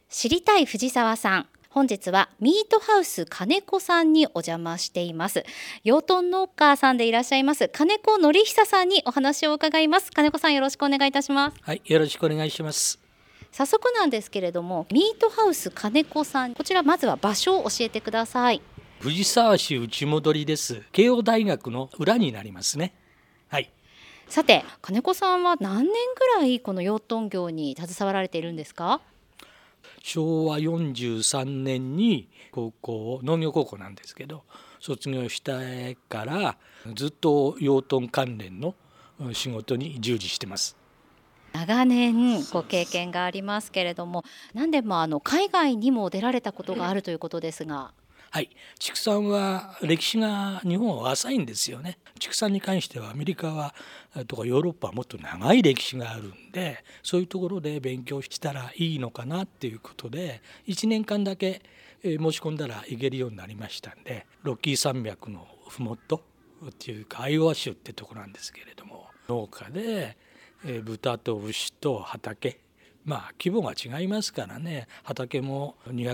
知りたい藤沢さん、本日はミートハウス金子さんにお邪魔しています。養豚農家さんでいらっしゃいます金子則久さんにお話を伺います。金子さん、よろしくお願いいたします。 はい、よろしくお願いします。 早速なんですけれども、ミートハウス金子さん、こちらまずは場所を教えてください。 藤沢市内戻りです。慶応大学の裏になりますね。はい。 さて、金子さんは何年ぐらいこの養豚業に携わられているんですか？ 昭和43年に農業高校なんですけど卒業してからずっと養豚関連の仕事に従事してます。 長年ご経験がありますけれども、何でも海外にも出られたことがあるということですが。 はい、畜産は歴史が日本は浅いんですよね。畜産に関してはアメリカはとかヨーロッパはもっと長い歴史があるんで、そういうところで勉強したらいいのかなっていうことで1年間だけ申し込んだら行けるようになりましたんで、ロッキー山脈のふもとっていうかアイオワ州ってところなんですけれども、農家で豚と牛と畑、規模が違いますからね、畑も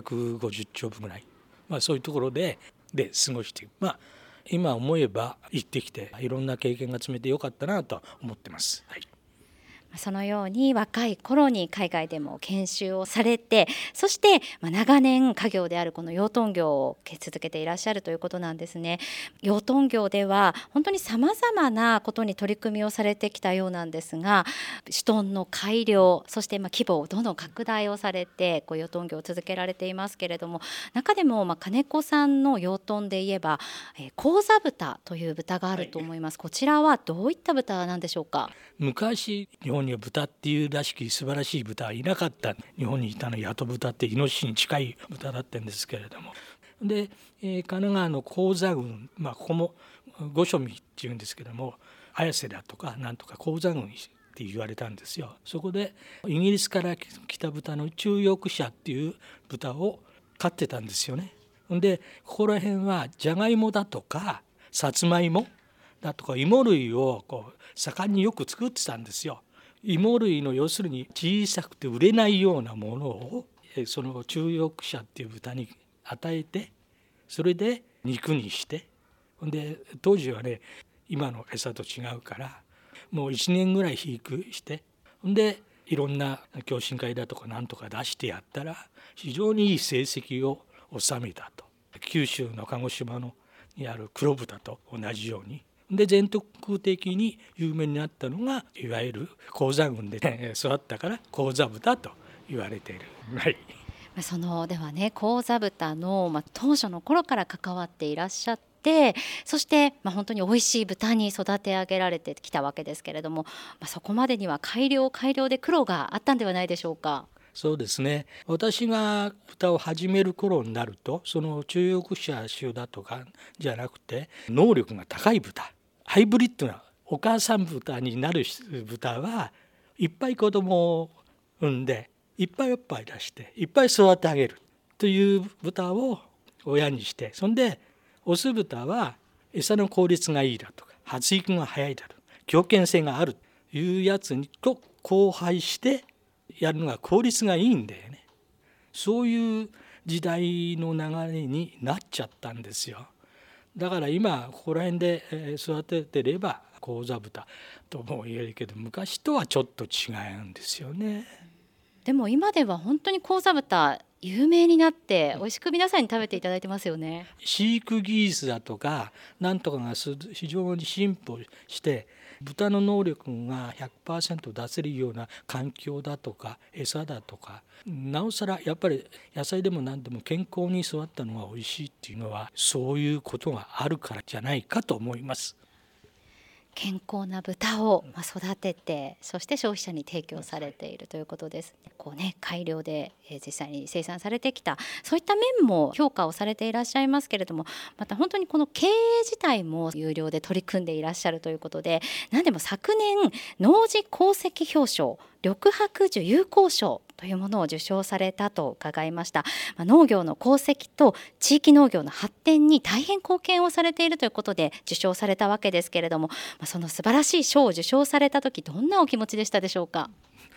250丁分ぐらい、そういうところで過ごしていく、今思えば行ってきていろんな経験が積めてよかったなと思ってます。はい。 そのように若い頃に海外でも研修をされて、そして長年家業であるこの養豚業を続けていらっしゃるということなんですね。養豚業では本当にさまざまなことに取り組みをされてきたようなんですが、種豚の改良、そして規模をどんどん拡大をされて養豚業を続けられていますけれども、中でも金子さんの養豚で言えば高座豚という豚があると思います。こちらはどういった豚なんでしょうか？ 昔日本には豚っていうらしき素晴らしい豚はいなかった。日本にいたのは八豚ってイノシシに近い豚だったんですけれども、で、神奈川の高座郡、ここも御所見っていうんですけども、綾瀬だとかなんとか高座郡って言われたんですよ。そこでイギリスから来た豚の中翼舎っていう豚を飼ってたんですよね。でここら辺はじゃがいもだとかさつまいもだとか芋類を盛んによく作ってたんですよ。芋類の要するに小さくて売れないようなものをその中翼舎っていう豚に与えて、それで肉にして、で当時はね今の餌と違うからもう1年ぐらい肥育して、でいろんな共進会だとかなんとか出してやったら非常にいい成績を収めたと。九州の鹿児島にある黒豚と同じようにで全国的に有名になったのがいわゆる高座郡で、育ったから高座豚と言われている。はい。 ではね、高座豚の、当初の頃から関わっていらっしゃって、そして、本当に美味しい豚に育て上げられてきたわけですけれども、そこまでには改良で苦労があったんではないでしょうか？ そうですね。私が豚を始める頃になると、その中翼舎種だとかじゃなくて能力が高い豚、ハイブリッドなお母さん豚になる豚はいっぱい子供を産んでいっぱいおっぱい出していっぱい育て上げるという豚を親にして、そんでオス豚は餌の効率がいいだとか発育が早いだとか強健性があるというやつと交配してやるのが効率がいいんだよね。そういう時代の流れになっちゃったんですよ。だから今ここら辺で育ててれば高座豚とも言えるけど、昔とはちょっと違うんですよね。 でも今では本当に高座豚有名になって美味しく皆さんに食べていただいてますよね。 飼育技術だとかなんとかが非常に進歩して豚の能力が 100% 出せるような環境だとか餌だとか、なおさらやっぱり野菜でも何でも健康に育ったのが美味しいっていうのはそういうことがあるからじゃないかと思います。 健康な豚を育てて、そして消費者に提供されているということです。改良で実際に生産されてきた、そういった面も評価をされていらっしゃいますけれども、また本当にこの経営自体も有料で取り組んでいらっしゃるということで、何でも昨年農事功績表彰緑白樹友好賞というものを受賞されたと伺いました。農業の功績と地域農業の発展に大変貢献をされているということで受賞されたわけですけれども、その素晴らしい賞を受賞された時どんなお気持ちでしたでしょうか？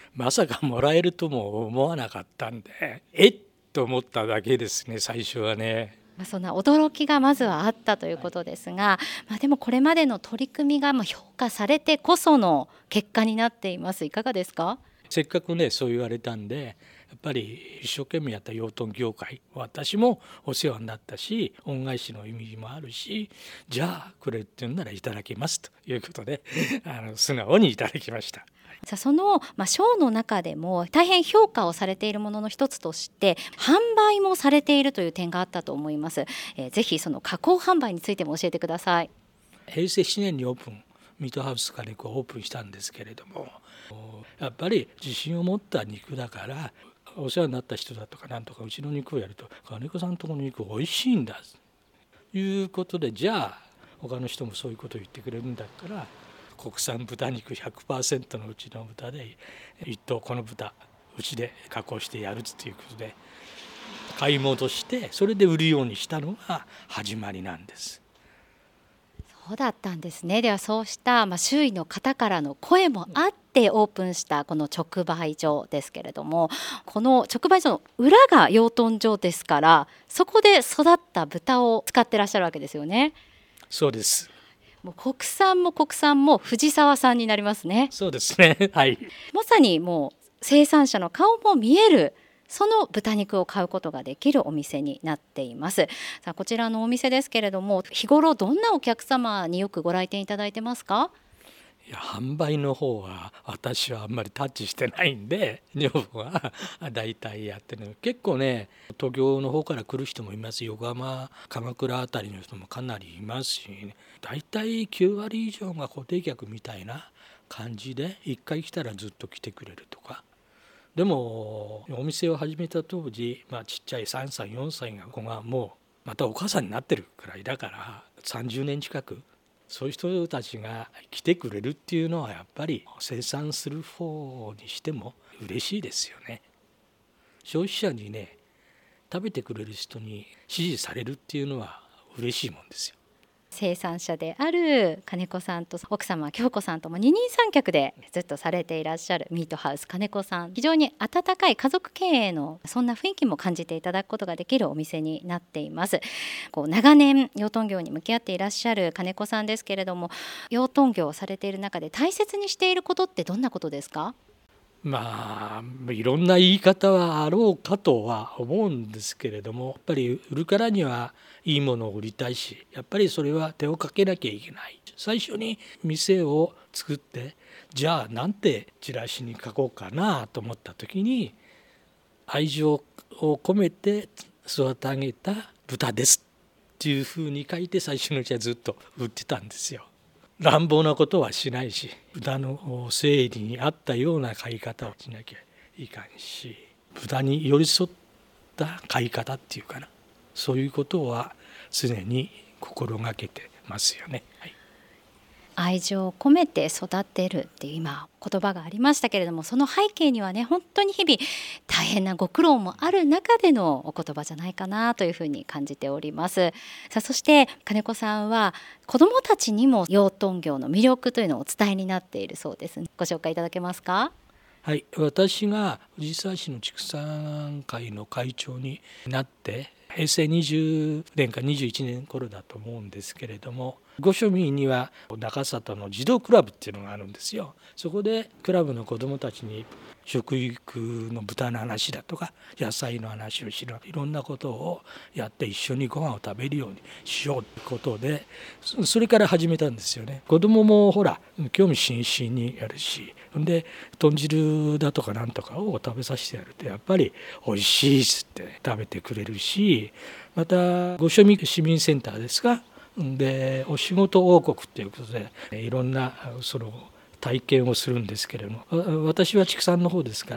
まさかもらえるとも思わなかったんで、と思っただけですね、最初はね。 そんな驚きがまずはあったということですが、でもこれまでの取り組みが評価されてこその結果になっています。いかがですか？ せっかくねそう言われたんで、やっぱり一生懸命やった養豚業界、私もお世話になったし、恩返しの意味もあるし、じゃあくれって言うならいただきますということで素直にいただきました。 さあその、賞の中でも大変評価をされているものの一つとして販売もされているという点があったと思います。ぜひその加工販売についても教えてください。 平成7年にオープン、ミートハウス金子オープンしたんですけれども、やっぱり自信を持った肉だから、お世話になった人だとかなんとかうちの肉をやると金子さんとこの肉おいしいんだということで、じゃあ他の人もそういうことを言ってくれるんだったら、国産豚肉 100% のうちの豚で一頭この豚うちで加工してやるということで買い戻して、それで売るようにしたのが始まりなんです。 そうだったんですね。ではそうした、周囲の方からの声もあってオープンしたこの直売所ですけれども、この直売所の裏が養豚場ですから、そこで育った豚を使ってらっしゃるわけですよね。 そうです。 もう国産も藤沢さんになりますね。 そうですね、はい。 まさにもう生産者の顔も見える、その豚肉を買うことができるお店になっています。さあこちらのお店ですけれども、日頃どんなお客様によくご来店いただいてますか？ いや、販売の方は私はあんまりタッチしてないんで、女房がだいたいやってる。結構ね、東京の方から来る人もいます。横浜鎌倉あたりの人もかなりいますし、ね、だいたい9割以上が固定客みたいな感じで、1回来たらずっと来てくれるとか。でもお店を始めた当時、ちっちゃい3歳4歳の子がもうまたお母さんになってるくらいだから、30年近くそういう人たちが来てくれるっていうのは、やっぱり生産する方にしても嬉しいですよね。消費者にね、食べてくれる人に支持されるっていうのは嬉しいもんですよ。 生産者である金子さんと奥様京子さんとも二人三脚でずっとされていらっしゃるミートハウス金子さん、非常に温かい家族経営のそんな雰囲気も感じていただくことができるお店になっています。長年養豚業に向き合っていらっしゃる金子さんですけれども、養豚業をされている中で大切にしていることってどんなことですか？ いろんな言い方はあろうかとは思うんですけれども、やっぱり売るからにはいいものを売りたいし、やっぱりそれは手をかけなきゃいけない。最初に店を作って、じゃあなんてチラシに書こうかなと思った時に、愛情を込めて育て上げた豚ですっていうふうに書いて、最初のうちはずっと売ってたんですよ。乱暴なことはしないし、豚の生理に合ったような飼い方をしなきゃいかんし、豚に寄り添った飼い方っていうかな、そういうことは常に心がけてますよね。はい、 愛情を込めて育てるっていう今言葉がありましたけれども、その背景にはね、本当に日々大変なご苦労もある中でのお言葉じゃないかなというふうに感じております。さあそして金子さんは子どもたちにも養豚業の魅力というのをお伝えになっているそうです。ご紹介いただけますか？ はい、私が藤沢市の畜産会の会長になって平成20年か21年頃だと思うんですけれども、御所民には中里の児童クラブっていうのがあるんですよ。そこでクラブの子どもたちに食育の豚の話だとか野菜の話をしろ、いろんなことをやって一緒にご飯を食べるようにしようということで、それから始めたんですよね。子どももほら興味津々にやるし、で豚汁だとかなんとかを食べさせてやるとやっぱりおいしいっつって食べてくれるし、また御所民市民センターですか、でお仕事王国ということでいろんなその体験をするんですけれども、私は畜産の方ですから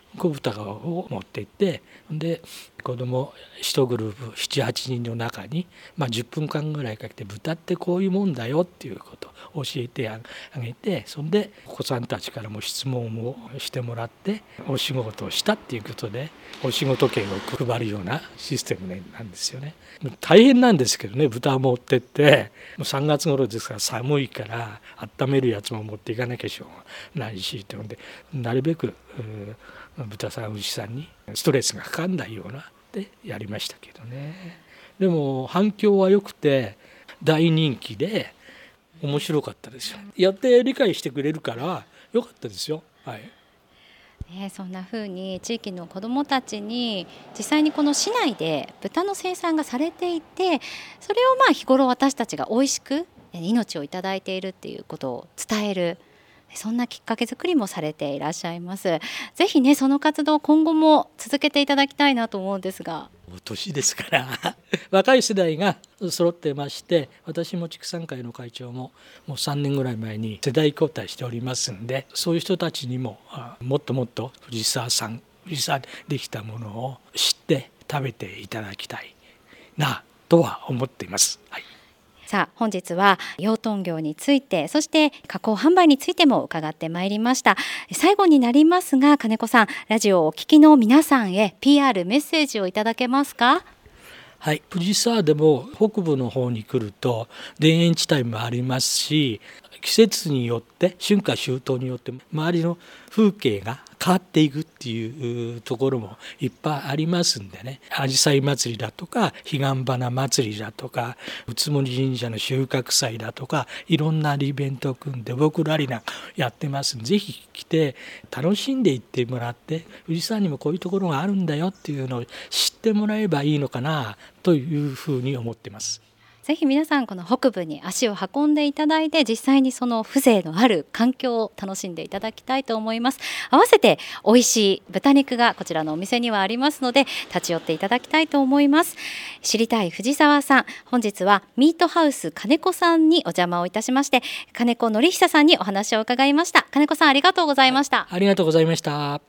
子豚を持って行って、で子供1グループ7、8人の中に、10分間ぐらいかけて豚ってこういうもんだよっていうことを教えてあげて、そんでお子さんたちからも質問をしてもらってお仕事をしたっていうことでお仕事券を配るようなシステムなんですよね。大変なんですけどね、豚を持ってってもう3月頃ですから寒いから温めるやつも持っていかなきゃしょうがないしってので、なるべく豚さん牛さんにストレスがかかんないようなでやりましたけどね。でも反響は良くて大人気で面白かったですよ。やって理解してくれるから良かったですよ。はい。 そんな風に地域の子どもたちに実際にこの市内で豚の生産がされていて、それを日頃私たちが美味しく命をいただいているっていうことを伝える、そんなきっかけ作りもされていらっしゃいます。ぜひねその活動今後も続けていただきたいなと思うんですが。 年ですから若い世代が揃ってまして、私も畜産会の会長ももう3年ぐらい前に世代交代しておりますんで、そういう人たちにももっともっと藤沢でできたものを知って食べていただきたいなとは思っています。はい。 さあ本日は養豚業について、そして加工販売についても伺ってまいりました。最後になりますが金子さん、ラジオをお聞きの皆さんへ PR メッセージをいただけますか？ はい、藤沢でも北部の方に来ると田園地帯もありますし、季節によって春夏秋冬によって周りの風景が変わっていくっていうところもいっぱいありますんでね、あじさい祭りだとか彼岸花祭りだとか宇都森神社の収穫祭だとか、いろんなイベントを組んで僕らリナやってますんで、ぜひ来て楽しんでいってもらって、藤沢にもこういうところがあるんだよっていうのを知ってもらえばいいのかなというふうに思ってます。 ぜひ皆さんこの北部に足を運んでいただいて、実際にその風情のある環境を楽しんでいただきたいと思います。合わせて美味しい豚肉がこちらのお店にはありますので立ち寄っていただきたいと思います。知りたい藤沢さん、本日はミートハウス金子さんにお邪魔をいたしまして、金子典久さんにお話を伺いました。金子さんありがとうございました。 ありがとうございました。